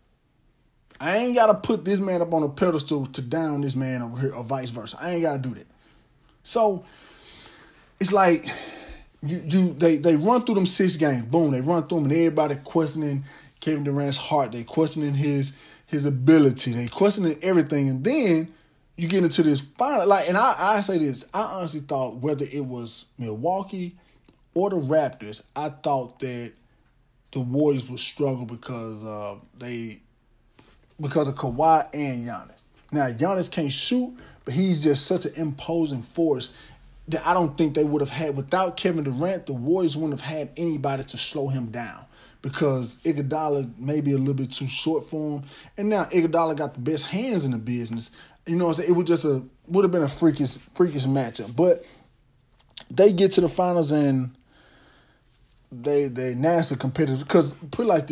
I ain't got to put this man up on a pedestal to down this man over here or vice versa. I ain't got to do that. So it's like you, you they, they run through them six games. Boom, they run through them and everybody questioning Kevin Durant's heart. They questioning his his ability. They questioning everything. And then you get into this final. Like, and I, I say this, I honestly thought whether it was Milwaukee or the Raptors, I thought that the Warriors would struggle because uh, they because of Kawhi and Giannis. Now, Giannis can't shoot, but he's just such an imposing force that I don't think they would have had. Without Kevin Durant, the Warriors wouldn't have had anybody to slow him down because Iguodala may be a little bit too short for him. And now Iguodala got the best hands in the business. You know what I'm saying? It was just a would have been a freakish, freakish matchup. But they get to the finals and They they nasty competitors because put it like this: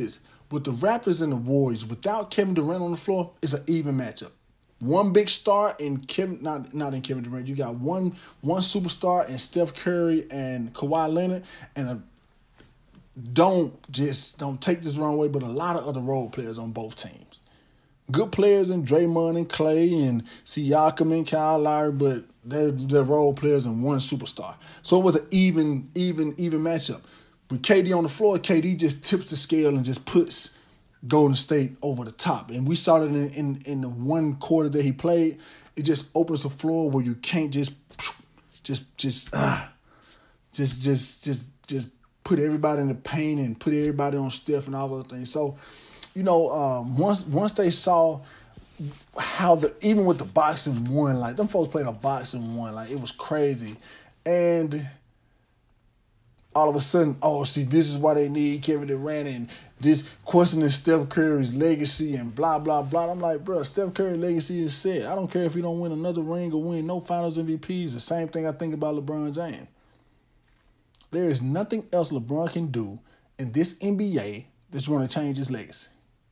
with the Raptors and the Warriors, without Kevin Durant on the floor, it's an even matchup. One big star in Kevin, not not in Kevin Durant. You got one one superstar in Steph Curry and Kawhi Leonard, and a, don't just don't take this the wrong way, but a lot of other role players on both teams. Good players in Draymond and Clay and Siakam and Kyle Lowry, but they're, they're role players and one superstar. So it was an even even even matchup. With K D on the floor, K D just tips the scale and just puts Golden State over the top. And we saw it in, in, in the one quarter that he played. It just opens the floor where you can't just just just uh, just just just just put everybody in the paint and put everybody on Steph and all those things. So, you know, um, once once they saw how the even with the boxing one, like them folks played a boxing one, like it was crazy. And all of a sudden, oh, see, this is why they need Kevin Durant and this questioning Steph Curry's legacy and blah, blah, blah. I'm like, bro, Steph Curry's legacy is set. I don't care if he don't win another ring or win no finals M V Ps. The same thing I think about LeBron James. There is nothing else LeBron can do in this N B A that's going to change his legacy.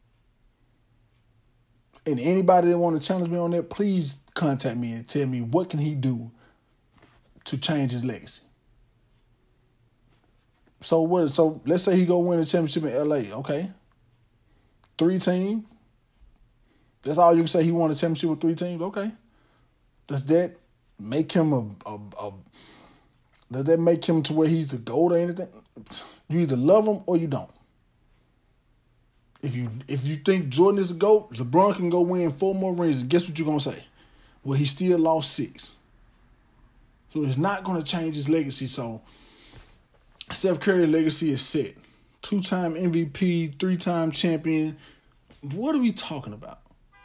And anybody that want to challenge me on that, please contact me and tell me what can he do to change his legacy. So what? So let's say he go win a championship in L A. Okay, three teams. That's all you can say. He won a championship with three teams. Okay, does that make him a, a, a does that make him to where he's the GOAT or anything? You either love him or you don't. If you if you think Jordan is a GOAT, LeBron can go win four more rings. And guess what you're gonna say? Well, he still lost six. So it's not gonna change his legacy. So Steph Curry's legacy is set. Two-time M V P, three-time champion. What are we talking about?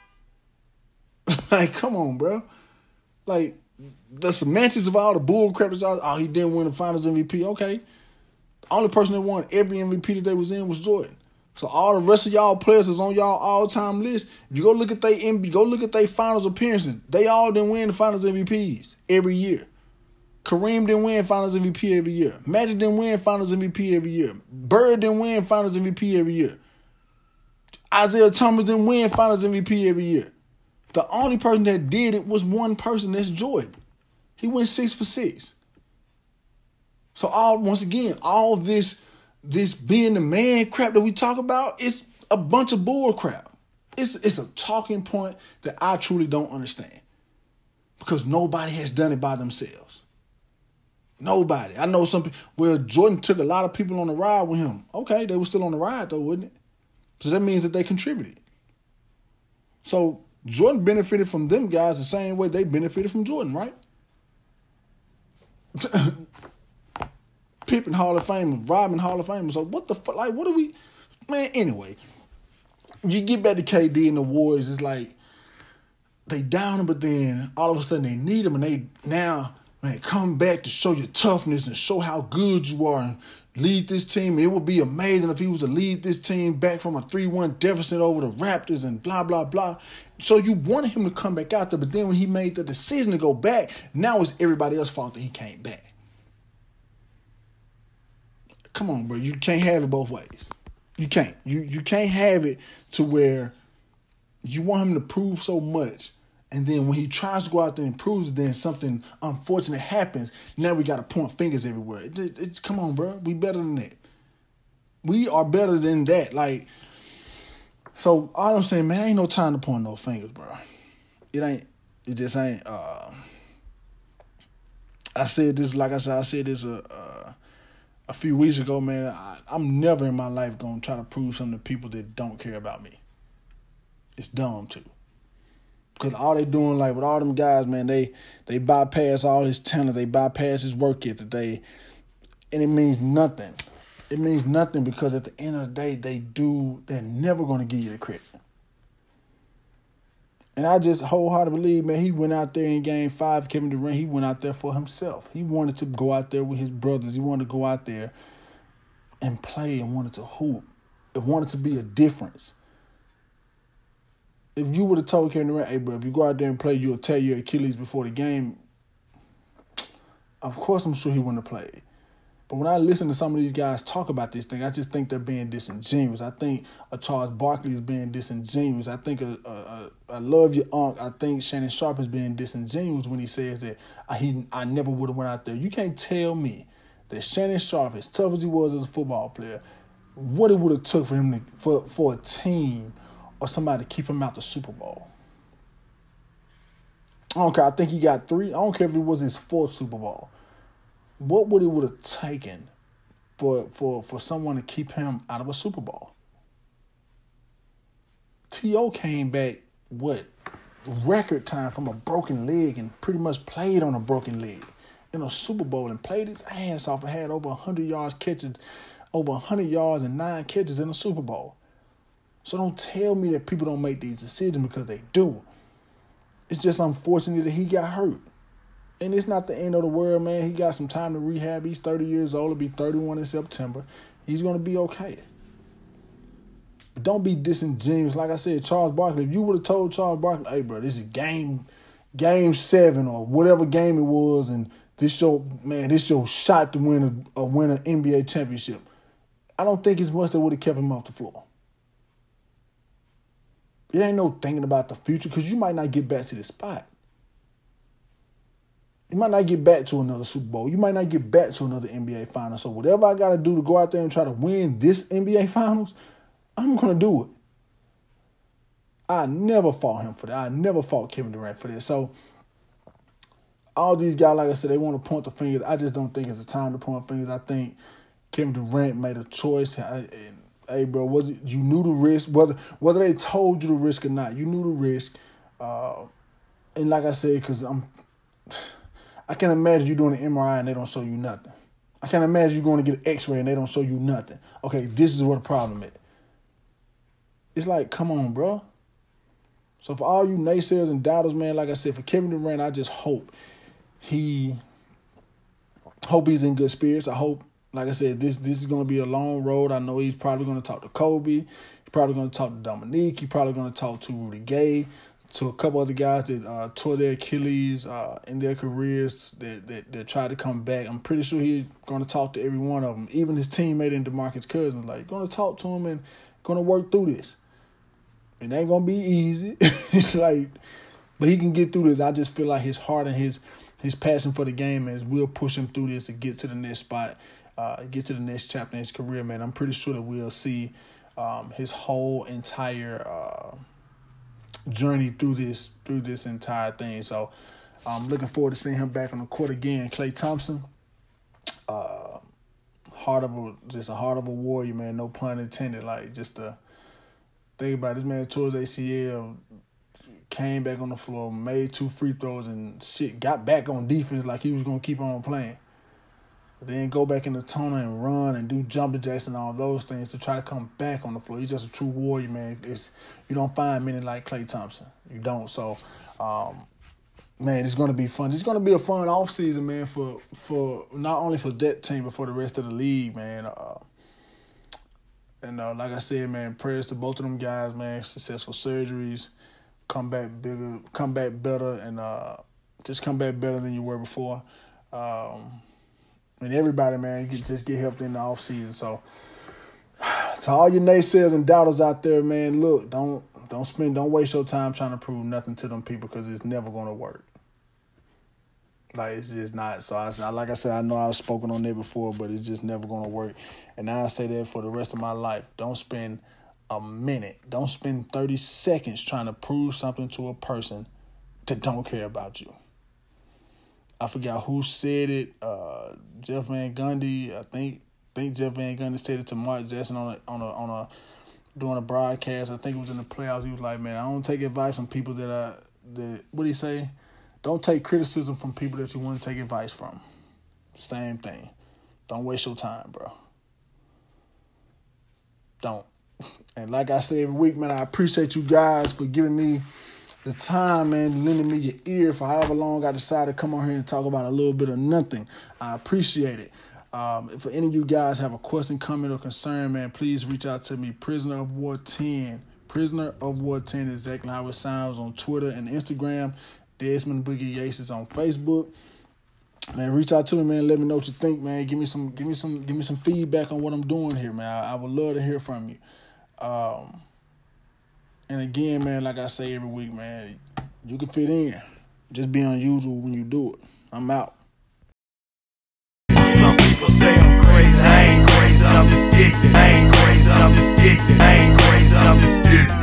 Like, come on, bro. Like, the semantics of all the bull crap is all, oh, he didn't win the finals M V P. Okay. The only person that won every M V P that they was in was Jordan. So all the rest of y'all players is on y'all all-time list. If you go look at they M V P, go look at their finals appearances. They all didn't win the finals M V Ps every year. Kareem didn't win Finals M V P every year. Magic didn't win Finals M V P every year. Bird didn't win Finals M V P every year. Isaiah Thomas didn't win Finals M V P every year. The only person that did it was one person, that's Jordan. He went six for six. So all once again, all this, this being the man crap that we talk about, it's a bunch of bull crap. It's, it's a talking point that I truly don't understand. Because nobody has done it by themselves. Nobody. I know some people, well, Jordan took a lot of people on the ride with him. Okay, they were still on the ride though, wouldn't it? So that means that they contributed. So Jordan benefited from them guys the same way they benefited from Jordan, right? Pippen Hall of Fame, Rodman Hall of Fame. So what the fuck, like, what are we, man, anyway. You get back to K D and the Warriors, it's like, they down him, but then all of a sudden they need him and they now, man, come back to show your toughness and show how good you are and lead this team. It would be amazing if he was to lead this team back from a three one deficit over the Raptors and blah, blah, blah. So you wanted him to come back out there, but then when he made the decision to go back, now it's everybody else's fault that he came back. Come on, bro. You can't have it both ways. You can't. You, you can't have it to where you want him to prove so much, and then when he tries to go out there and proves it, then something unfortunate happens. Now we got to point fingers everywhere. It, it, it, come on, bro. We better than that. We are better than that. Like, so all I'm saying, man, ain't no time to point no fingers, bro. It ain't. It just ain't. Uh, I said this, like I said, I said this a, uh, a few weeks ago, man. I, I'm never in my life going to try to prove something to people that don't care about me. It's dumb, too. Because all they doing, like, with all them guys, man, they they bypass all his talent. They bypass his work ethic. They, and it means nothing. It means nothing because at the end of the day, they do, they're never going to give you the credit. And I just wholeheartedly believe, man, he went out there in game five, Kevin Durant, he went out there for himself. He wanted to go out there with his brothers. He wanted to go out there and play and wanted to hoop. It wanted to be a difference. If you would have told Kevin Durant, hey, bro, if you go out there and play, you'll tear your Achilles before the game, of course I'm sure he wouldn't have played. But when I listen to some of these guys talk about this thing, I just think they're being disingenuous. I think a Charles Barkley is being disingenuous. I think a, a, a, I love your uncle. I think Shannon Sharpe is being disingenuous when he says that I, he, I never would have went out there. You can't tell me that Shannon Sharpe, as tough as he was as a football player, what it would have took for him to, for, for a team or somebody to keep him out the Super Bowl. I don't care. I think he got three. I don't care if it was his fourth Super Bowl. What would it would have taken for for for someone to keep him out of a Super Bowl? T O came back, what, record time from a broken leg and pretty much played on a broken leg in a Super Bowl and played his ass off and had over one hundred yards catches, over one hundred yards and nine catches in a Super Bowl. So don't tell me that people don't make these decisions, because they do. It's just unfortunate that he got hurt. And it's not the end of the world, man. He got some time to rehab. He's thirty years old. He'll be thirty-one in September. He's going to be okay. But don't be disingenuous. Like I said, Charles Barkley, if you would have told Charles Barkley, hey, bro, this is game game seven or whatever game it was, and this your, man, this your shot to win a, a win an N B A championship, I don't think it's much that would have kept him off the floor. It ain't no thinking about the future, because you might not get back to this spot. You might not get back to another Super Bowl. You might not get back to another N B A Finals. So whatever I got to do to go out there and try to win this N B A Finals, I'm going to do it. I never fought him for that. I never fought Kevin Durant for that. So all these guys, like I said, they want to point the fingers. I just don't think it's a time to point fingers. I think Kevin Durant made a choice. And, hey, bro, whether you knew the risk, whether whether they told you the risk or not, you knew the risk. Uh, and like I said, because I'm... I can't imagine you doing an M R I and they don't show you nothing. I can't imagine you going to get an X-ray and they don't show you nothing. Okay, this is what the problem is. It's like, come on, bro. So for all you naysayers and doubters, man, like I said, for Kevin Durant, I just hope he hope he's in good spirits. I hope, like I said, this this is going to be a long road. I know he's probably going to talk to Kobe. He's probably going to talk to Dominique. He's probably going to talk to Rudy Gay, to a couple other guys that uh, tore their Achilles uh, in their careers that, that that tried to come back. I'm pretty sure he's going to talk to every one of them, even his teammate and DeMarcus Cousins. Like, going to talk to him and going to work through this. It ain't going to be easy. It's like, but he can get through this. I just feel like his heart and his his passion for the game is will push him through this to get to the next spot, uh, get to the next chapter in his career, man. I'm pretty sure that we'll see um, his whole entire uh, journey through this through this entire thing. So I'm looking forward to seeing him back on the court again. Klay Thompson, uh, heart of a just a heart of a warrior, man. No pun intended. Like, just a think about it, this man tore his A C L, came back on the floor, made two free throws and shit, got back on defense like he was gonna keep on playing. Then go back in the tunnel and run and do jumping jacks and all those things to try to come back on the floor. He's just a true warrior, man. It's, you don't find many like Klay Thompson. You don't. So, um, man, it's going to be fun. It's going to be a fun offseason, man, for for not only for that team, but for the rest of the league, man. Uh, and uh, like I said, man, prayers to both of them guys, man. Successful surgeries, come back bigger, come back better, and uh, just come back better than you were before. Um And everybody, man, you just get healthy in the off season. So, to all your naysayers and doubters out there, man, look, don't don't spend, don't waste your time trying to prove nothing to them people, because it's never gonna work. Like, it's just not. So, I, like I said, I know I've spoken on that before, but it's just never gonna work. And I say that for the rest of my life. Don't spend a minute, don't spend thirty seconds trying to prove something to a person that don't care about you. I forgot who said it. Uh, Jeff Van Gundy. I think think Jeff Van Gundy said it to Mark Jackson on a, on a on a doing a broadcast. I think it was in the playoffs. He was like, "Man, I don't take advice from people that I that what did he say? Don't take criticism from people that you want to take advice from." Same thing. Don't waste your time, bro. Don't. And like I say every week, man, I appreciate you guys for giving me the time, man, lending me your ear for however long I decided to come on here and talk about a little bit of nothing. I appreciate it. Um, if any of you guys have a question, comment, or concern, man, please reach out to me. Prisoner of War ten. Prisoner of War ten is exactly how it sounds on Twitter and Instagram. Desmond Boogie Yates is on Facebook. Man, reach out to me, man. Let me know what you think, man. Give me some, give me some, give me some feedback on what I'm doing here, man. I, I would love to hear from you. Um, and again, man, like I say every week, man, you can fit in. Just be unusual when you do it. I'm out. Some people say I'm crazy. I ain't crazy. I'm just ignorant. I ain't crazy. I'm just ignorant. I ain't crazy. I'm just ignorant.